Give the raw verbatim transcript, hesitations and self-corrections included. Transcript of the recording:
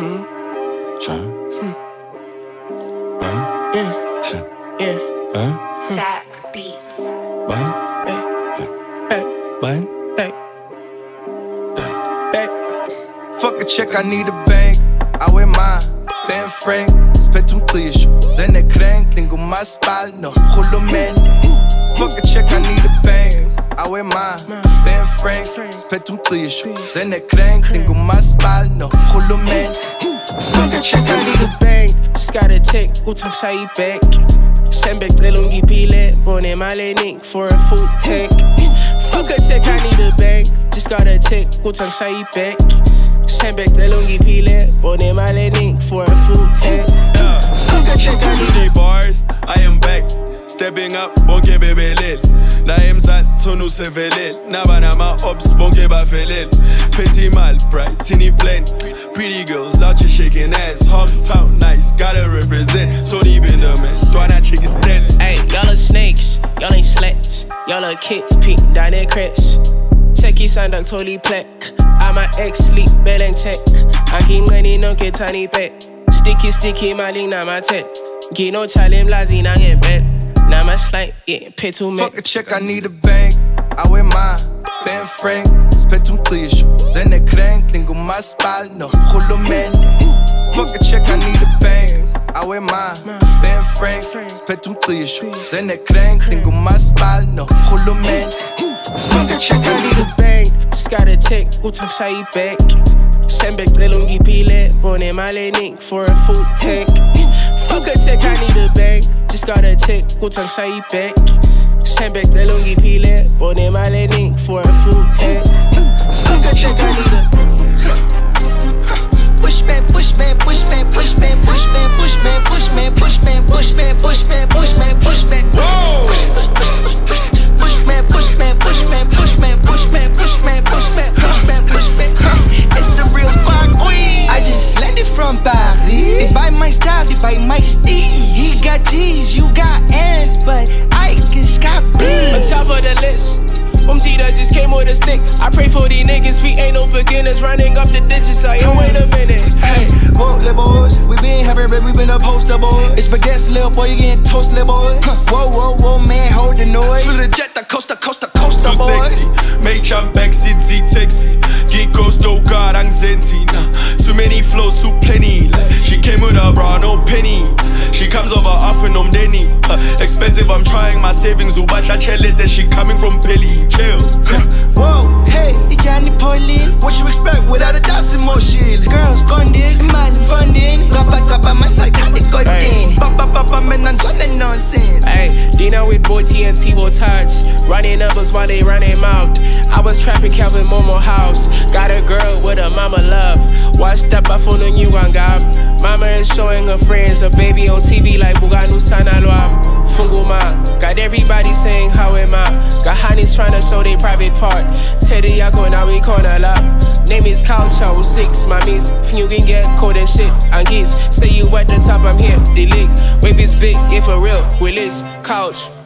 Hmm. Uh, yeah. Yeah. Uh, Sack beats. Bang. Hey. Bang. Hey. Hey. Fuck a check, I need a bank. I wear mine. Ben Frank. Spet um clichê. Zene crank. Tengo mais pal. No. Holomen. Fuck a check, I need a bank. I wear mine. Ben Frank. Spet um clichê. Zene crank. Tengo mais pal. No. Holomen. Fuck a check, I need a bank. Just got a check. Utang sai back. Sembek delongi pile. Bone male nick for a food tank. Fuck a check, I need a bank. Just got a check. Utang sai back. Sembek delongi pile. Bone male nick for a food tank. Yeah. Fuck a check, I need a bars. I am back. Stepping up, bonke bebelel. Na emzat, tonu sevelel. Nabana ma ops, bonke bafelel. Petit mal, bright, teeny plain. Pretty girls out here shaking ass. Hometown nice, gotta represent. Tony Benderman, Dwana chick is dead. Hey, y'all are snakes, y'all ain't slats. Y'all are kids, pink, down their crest. Checky sandak, totally plaque. I'm a ex-sleep, bell and tech. I keep money, no get tiny pet. Sticky, sticky, my ling, na my tech. Get no chalim, lazy, na get bed. Now my slide, yeah, pay too much. Fuck a check, I need a bank. I wear mine. Ben Frank, spet um clichê. Zene crank, tengo mais pal. No, holomen. Fuck a check, I need a bank. I wear mine. Ben Frank, spet um clichê. Zene crank, tengo mais pal. No, holomen. Fuck a check, I need a bank. Just got a check, utang sai back. Sembek delongi pile. Bone male nick for a food tank. Fuck a check, I need a bank. Just got a check, utang sai back. Sembek delongi pile. Bone male nick for a food tank. Fuck a check, I need a Pushman, pushman, pushman, pushman, pushman, pushman, pushman, pushman, pushman, pushman, pushman, pushman. Pushman, pushman, pushman, pushman, pushman, pushman, pushman, pushman, pushman. It's the real funk queen. I just landed from Paris. They buy my style, they buy my steez. He got G's, you got N's, but I just got B's. On top of the list, um Tita just came with a stick. I pray for these niggas, we ain't no beginners. Running up the digits like, yo, wait a minute. Hey, whoa, little boys, we been having red, we been a poster boys. It's spaghetti, little boy, you getting toast, little boys. Whoa, whoa, whoa, man, hold the noise. Flew the jet, the coaster, coaster, coaster, too boys. Sexy, make jump back, sit, sit, taxi. Geek coaster, God, ang zentina. Too many flows, too plenty. Like, she came with a bra, no penny. She comes over often, um Denny. Uh, expensive, I'm trying my savings. Ubatla chelet that she coming from Pelly. Chill. Whoa, hey, you got any Pauline? What you expect without a dancing motion? Girls gone in, man funding. Gapa gapa, my Titanic got in. Papa papa, man, I'm talking nonsense. Hey, Dina with boy T and T-Bo touch. Running numbers while they running mouth. I was trapping Calvin Momo house. Got a girl with a mama love. Watched up, I phone on you on gab. Mama is showing her friends a baby on T V like Buganu Sanalwa. Funguma, got everybody saying how am I? Got honeys trying to show their private part. Teddy Yako now we corner lap. Name is Couch, I was six, mommies. If you can get cold and shit, and geese. Say you at the top, I'm here, delete. Wave is big, if for real, release. Couch.